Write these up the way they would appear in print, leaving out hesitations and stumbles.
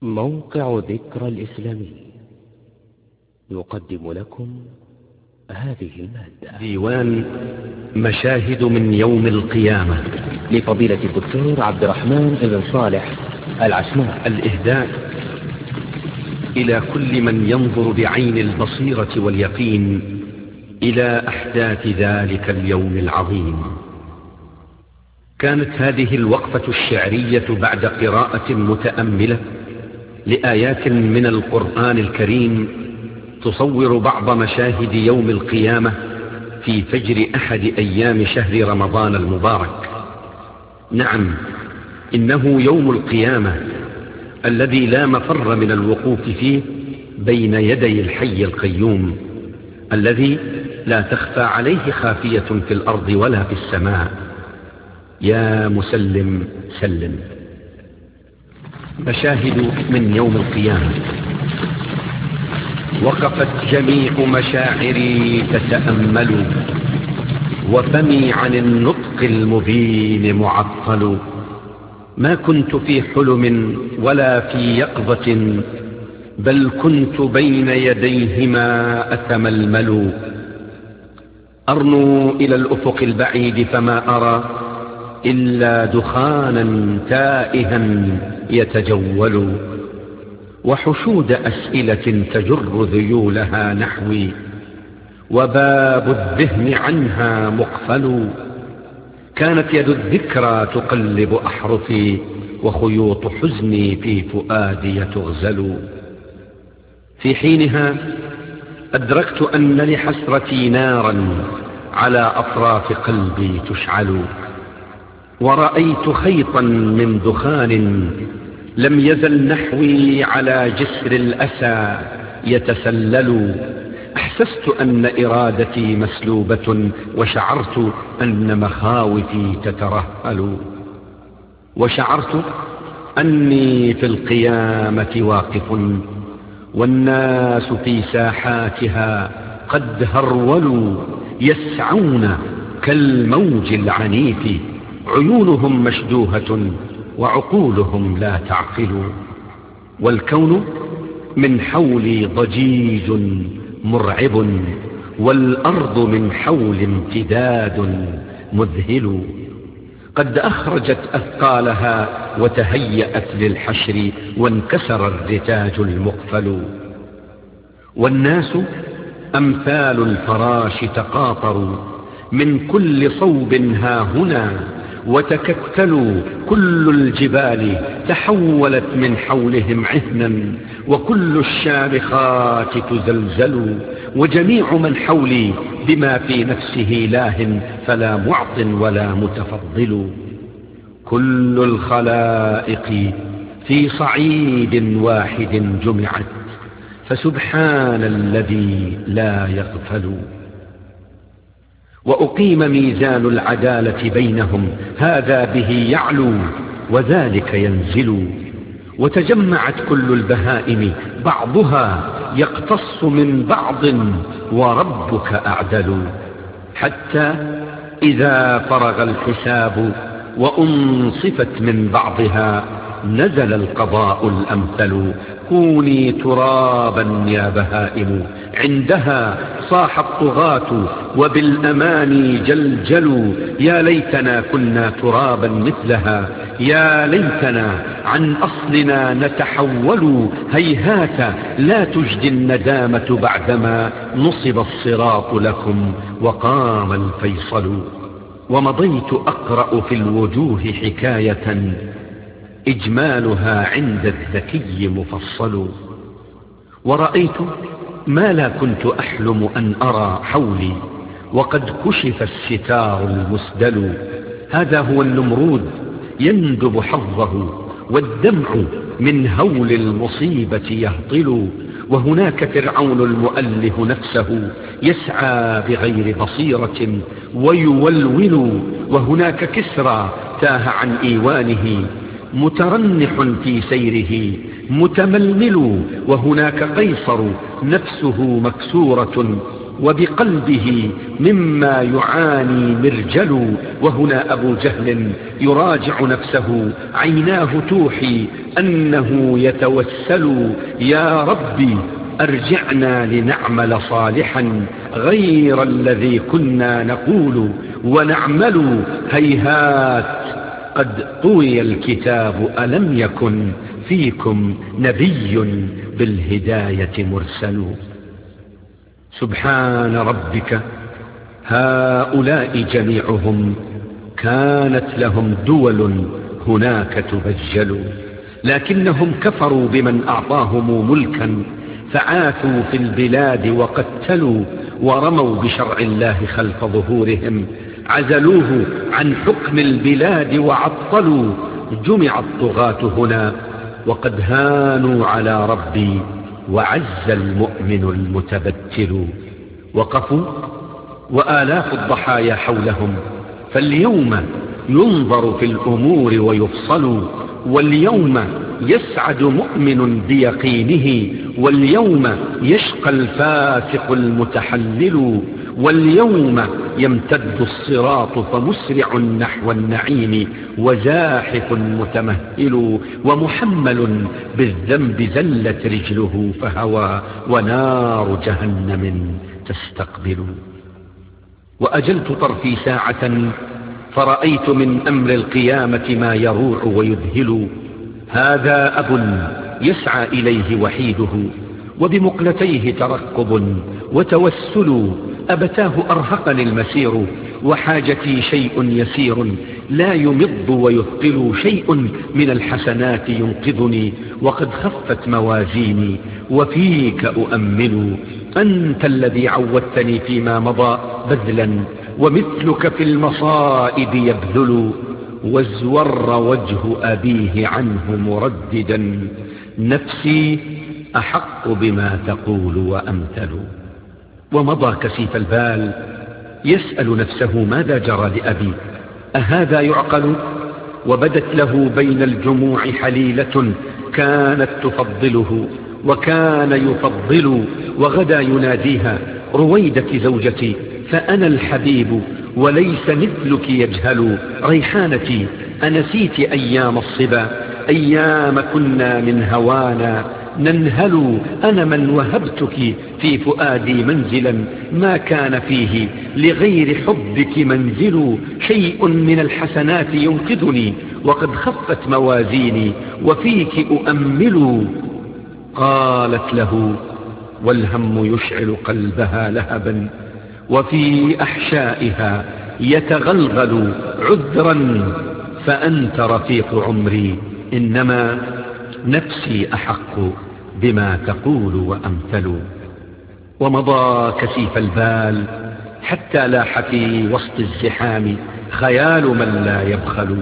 موقع ذكرى الإسلامي يقدم لكم هذه المادة. ديوان مشاهد من يوم القيامة لفضيلة الدكتور عبد الرحمن بن صالح العشماء. الإهداء إلى كل من ينظر بعين البصيرة واليقين إلى أحداث ذلك اليوم العظيم. كانت هذه الوقفة الشعرية بعد قراءة متأملة لآيات من القرآن الكريم تصور بعض مشاهد يوم القيامة في فجر أحد أيام شهر رمضان المبارك. نعم، إنه يوم القيامة الذي لا مفر من الوقوف فيه بين يدي الحي القيوم الذي لا تخفى عليه خافية في الأرض ولا في السماء. يا مسلم سلم. مشاهد من يوم القيامة. وقفت جميع مشاعري تتأمل، وفمي عن النطق المبين معطل. ما كنت في حلم ولا في يقظة، بل كنت بين يديهما أتململ. أرنو إلى الأفق البعيد فما أرى إلا دخانا تائها يتجول، وحشود أسئلة تجر ذيولها نحوي، وباب الذهن عنها مقفل. كانت يد الذكرى تقلب أحرفي، وخيوط حزني في فؤادي تغزل. في حينها أدركت أن لحسرتي نارا على أطراف قلبي تشعل، ورأيت خيطا من دخان لم يزل نحوي على جسر الأسى يتسلل. أحسست أن إرادتي مسلوبة، وشعرت أن مخاوفي تترهل، وشعرت أني في القيامة واقف، والناس في ساحاتها قد هرولوا، يسعون كالموج العنيف، عيونهم مشدوهة وعقولهم لا تعقل. والكون من حولي ضجيج مرعب، والأرض من حول امتداد مذهل. قد أخرجت أثقالها وتهيأت للحشر، وانكسر الرتاج المقفل. والناس أمثال الفراش تقاطروا من كل صوب هاهنا، وتكتلوا كل الجبال تحولت من حولهم عهنا، وكل الشامخات تزلزل. وجميع من حولي بما في نفسه لاه، فلا معط ولا متفضل. كل الخلائق في صعيد واحد جمعت، فسبحان الذي لا يغفل. وأقيم ميزان العدالة بينهم، هذا به يعلو وذلك ينزل. وتجمعت كل البهائم بعضها يقتص من بعض، وربك أعدل. حتى إذا فرغ الحساب وأنصفت من بعضها، نزل القضاء الأمثل. كوني ترابا يا بهائم، عندها صاح الطغاة وبالأماني جلجلوا. يا ليتنا كنا ترابا مثلها، يا ليتنا عن أصلنا نتحول. هيهات لا تجدي الندامة بعدما نصب الصراط لكم وقام الفيصل. ومضيت أقرأ في الوجوه حكاية، إجمالها عند الذكي مفصل. ورأيت ما لا كنت أحلم أن أرى حولي، وقد كشف الستار المسدل. هذا هو النمرود يندب حظه، والدمع من هول المصيبة يهطل. وهناك فرعون المؤله نفسه يسعى بغير بصيرة ويولول. وهناك كسرى تاه عن إيوانه مترنح في سيره متململ. وهناك قيصر نفسه مكسورة وبقلبه مما يعاني مرجل. وهنا أبو جهل يراجع نفسه، عيناه توحي أنه يتوسل: يا ربي أرجعنا لنعمل صالحا غير الذي كنا نقول ونعمل، هيهات قد طوي الكتاب ألم يكن فيكم نبي بالهداية مرسل. سبحان ربك، هؤلاء جميعهم كانت لهم دول هناك تبجل، لكنهم كفروا بمن أعطاهم ملكا، فعاثوا في البلاد وقتلوا، ورموا بشرع الله خلف ظهورهم، عزلوه عن حكم البلاد وعطلوا. جمع الطغاة هنا وقد هانوا على ربي، وعز المؤمن المتبتل. وقفوا وآلاف الضحايا حولهم، فاليوم ينظر في الأمور ويفصل، واليوم يسعد مؤمن بيقينه، واليوم يشقى الفاسق المتحلل، واليوم يمتد الصراط فمسرع نحو النعيم، وزاحف متمهل، ومحمل بالذنب زلت رجله فهوى، ونار جهنم تستقبل. وأجلت طرفي ساعة فرأيت من أمر القيامة ما يروع ويذهل. هذا أب يسعى إليه وحيده، وبمقلتيه ترقب وتوسل. أبتاه أرهقني المسير، وحاجتي شيء يسير لا يمض ويثقل، شيء من الحسنات ينقذني، وقد خفت موازيني وفيك أؤمل. أنت الذي عودتني فيما مضى بذلا، ومثلك في المصائب يبذل، وازور وجه أبيه عنه مرددا، نفسي أحق بما تقول وأمثل. ومضى كسيف البال يسأل نفسه: ماذا جرى لأبي؟ أهذا يعقل؟ وبدت له بين الجموع حليلة كانت تفضله وكان يفضل، وغدا يناديها: رويدة زوجتي، فأنا الحبيب وليس مثلك يجهل. ريحانتي، أنسيت أيام الصبا، أيام كنا من هوانا ننهل. أنا من وهبتك في فؤادي منزلا ما كان فيه لغير حبك منزل، شيء من الحسنات ينقذني، وقد خفت موازيني وفيك أؤمل. قالت له والهم يشعل قلبها لهبا، وفي أحشائها يتغلغل عذرا، فأنت رفيق عمري، إنما نفسي أحق بما تقول وأمثل. ومضى كسيف البال حتى لاح في وسط الزحام خيال من لا يبخل،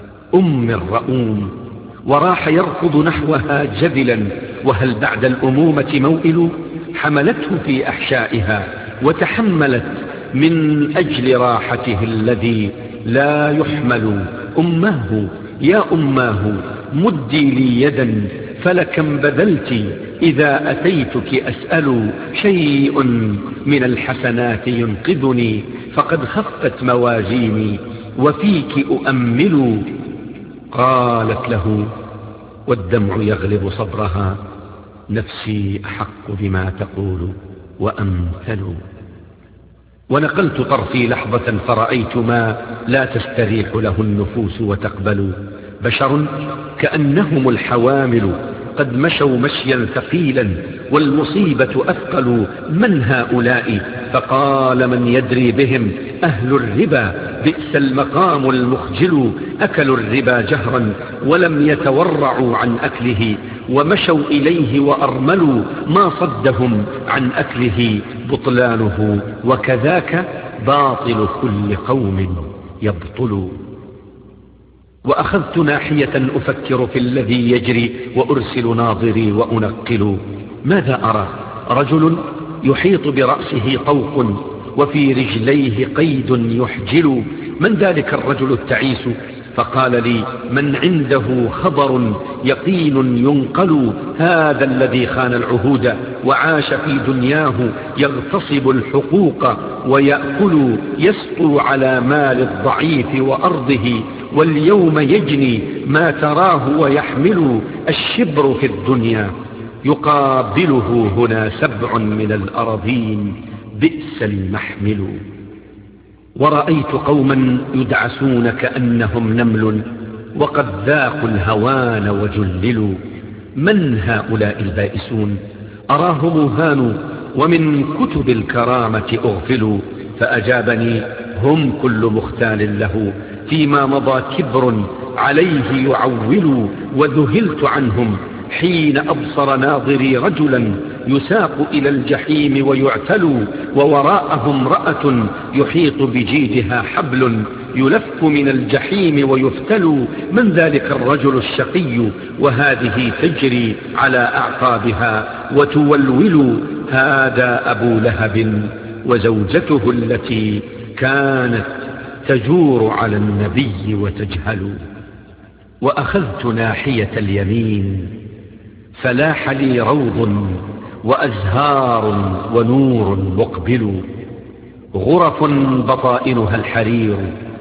الرؤوم، وراح يركض نحوها جذلا، وهل بعد الأمومة موئل؟ حملته في أحشائها وتحملت من أجل راحته الذي لا يحمل. أماه يا أماه، مدي لي يدا، فلكم بذلت إذا أتيتك أسأل، شيء من الحسنات ينقذني، فقد خفت موازيني وفيك أؤمل. قالت له والدمع يغلب صبرها: نفسي أحق بما تقول وأمثل. ونقلت طرفي لحظة فرأيت ما لا تستريح له النفوس وتقبل، بشر كأنهم الحوامل قد مشوا مشيا ثقيلا، والمصيبة أثقل. من هؤلاء؟ فقال من يدري بهم: أهل الربا، بئس المقام المخجل. أكلوا الربا جهرا ولم يتورعوا عن أكله، ومشوا إليه وأرملوا، ما صدهم عن أكله بطلانه، وكذاك باطل كل قوم يبطل. وأخذت ناحية أفكر في الذي يجري، وأرسل ناظري وأنقل. ماذا أرى؟ رجل يحيط برأسه طوق، وفي رجليه قيد يحجل. من ذلك الرجل التعيس؟ فقال لي: من عنده خبر يقين ينقل، هذا الذي خان العهود وعاش في دنياه يغتصب الحقوق ويأكل، يسقو على مال الضعيف وأرضه، واليوم يجني ما تراه ويحمل الشبر في الدنيا، يقابله هنا 7 من الأراضين، بئس المحمل. ورأيت قوما يدعسون كأنهم نمل، وقد ذاقوا الهوان وجللوا. من هؤلاء البائسون؟ أراهم هانوا ومن كتب الكرامة أغفلوا. فأجابني: هم كل مختال له، فيما مضى كبر عليه يعول. وذهلت عنهم حين أبصر ناظري رجلا يساق إلى الجحيم ويعتل، ووراءه امرأة يحيط بجيدها حبل يلف من الجحيم ويفتل. من ذلك الرجل الشقي وهذه تجري على أعقابها وتولول؟ هذا أبو لهب وزوجته التي كانت تجور على النبي وتجهل. وأخذت ناحية اليمين فلاح لي روض وأزهار ونور مقبل، غرف بطائنها الحرير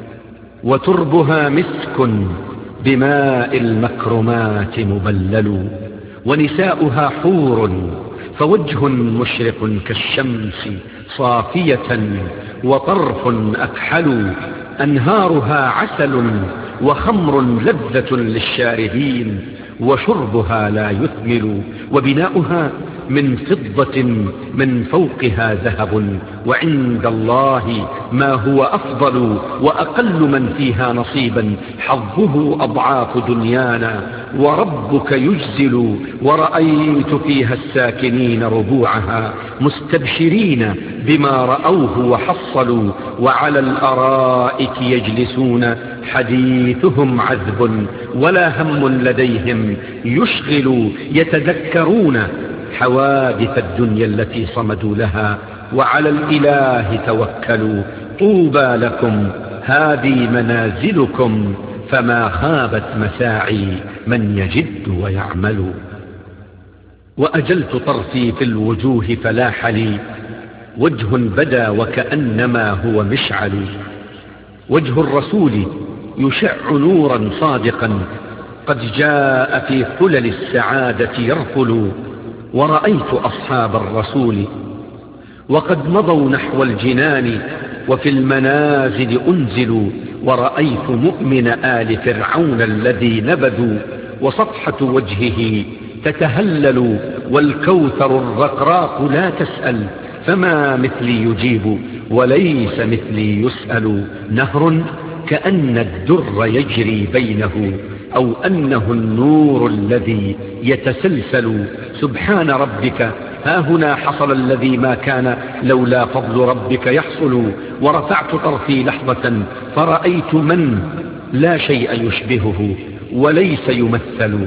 وتربها مسك بماء المكرمات مبلل، ونساؤها حور فوجه مشرق كالشمس صافية وطرف أكحل، أنهارها عسل وخمر لذة للشاربين، وشربها لا يثمل، وبناؤها من فضة من فوقها ذهب، وعند الله ما هو أفضل، وأقل من فيها نصيبا حظه أضعاف دنيانا، وربك يجزل. ورأيت فيها الساكنين ربوعها مستبشرين بما رأوه وحصلوا، وعلى الأرائك يجلسون حديثهم عذب ولا هم لديهم يشغل، يتذكرون حوادث الدنيا التي صمدوا لها، وعلى الإله توكلوا. طوبى لكم هذه منازلكم، فما خابت مساعي من يجد ويعمل. وأجلت طرفي في الوجوه فلاح لي وجه بدا وكأنما هو مشعل، وجه الرسول يشع نورا صادقا قد جاء في حلل السعادة يرفل. ورأيت أصحاب الرسول وقد مضوا نحو الجنان وفي المنازل أنزلوا، ورأيت مؤمن آل فرعون الذي نبذوا، وصفحة وجهه تتهلل، والكوثر الرقراق لا تسأل، فما مثلي يجيب وليس مثلي يسأل. نهر كأن الدر يجري بينه، أو أنه النور الذي يتسلسل. سبحان ربك، ها هنا حصل الذي ما كان لولا فضل ربك يحصل. ورفعت طرفي لحظة فرأيت من لا شيء يشبهه وليس يمثل،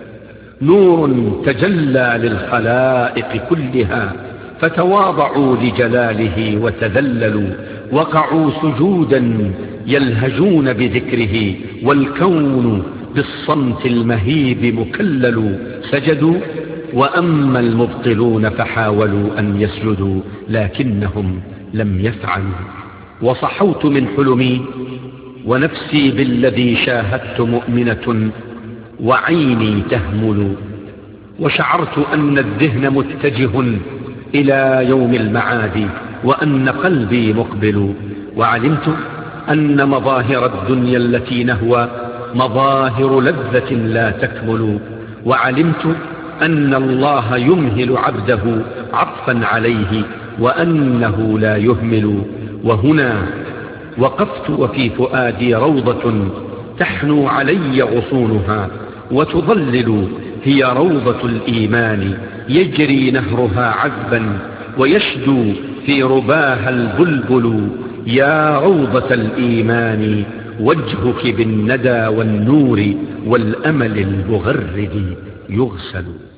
نور تجلى للخلائق كلها فتواضعوا لجلاله وتذللوا، وقعوا سجودا يلهجون بذكره، والكون بالصمت المهيب مكلل. سجدوا، وأما المبطلون فحاولوا أن يسجدوا لكنهم لم يفعلوا. وصحوت من حلمي ونفسي بالذي شاهدت مؤمنة وعيني تهمل، وشعرت أن الذهن متجه إلى يوم المعاد وأن قلبي مقبل، وعلمت أن مظاهر الدنيا التي نهوى مظاهر لذة لا تكمل، وعلمت أن الله يمهل عبده عطفا عليه وأنه لا يهمل. وهنا وقفت وفي فؤادي روضة تحنو علي غصونها وتظلل، هي روضة الإيمان يجري نهرها عذبا ويشدو في رباها البلبل. يا روضة الإيمان وجهك بالندى والنور والأمل المغرد يغسل.